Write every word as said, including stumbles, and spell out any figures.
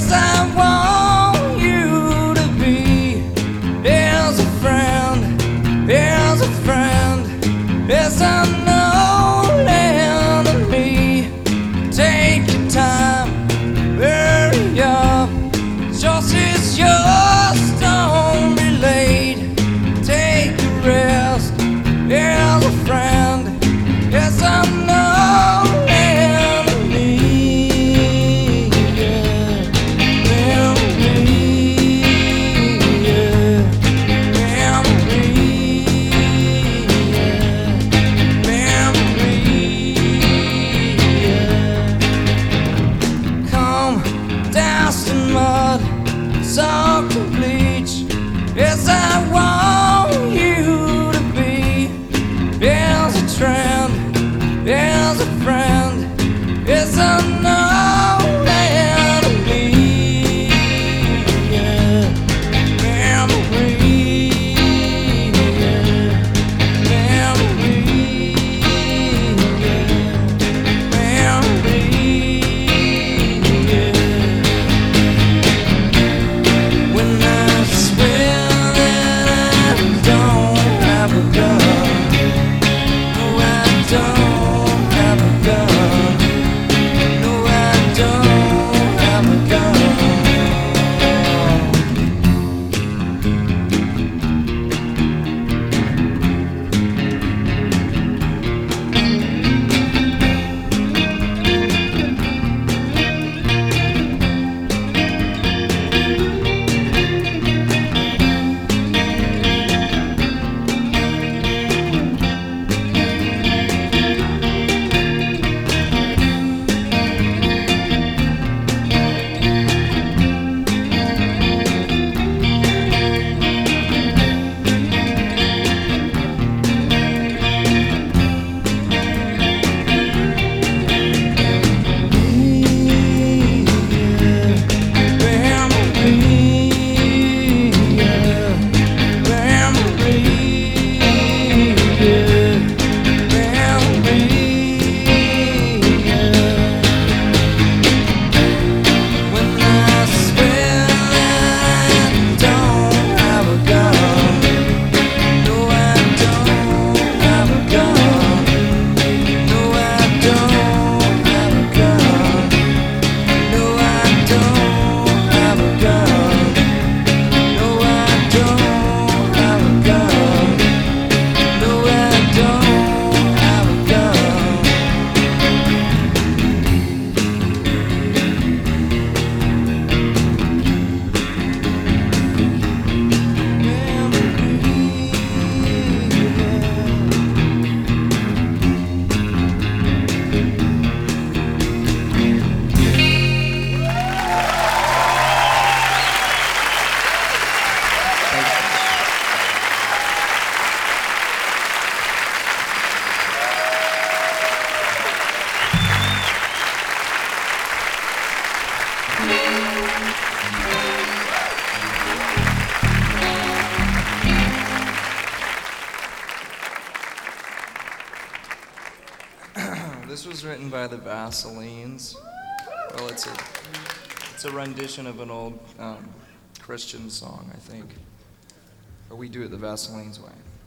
Yes, I want you to be. There's a friend, there's a friend. Yes, I know enemy. Take your time, hurry up. Yours is yours, don't be late. Take a rest, there's a friend. Yes, I know enemy. Yeah, memory. Yeah, memory. Yeah, memory. Yeah. Come, doused in mud, soaked in bleach. Yes, I want you to be. There's a trend, there's a friend. Yes, I know enemy. Yeah, memory. Yeah, memory. Yeah, memory. Yeah. When I swear that I don't have a gun, no, I don't have a gun, no, I don't have a gun. This was written by the Vaselines. Well, it's a it's a rendition of an old um, Christian song, I think. Or we do it the Vaselines way.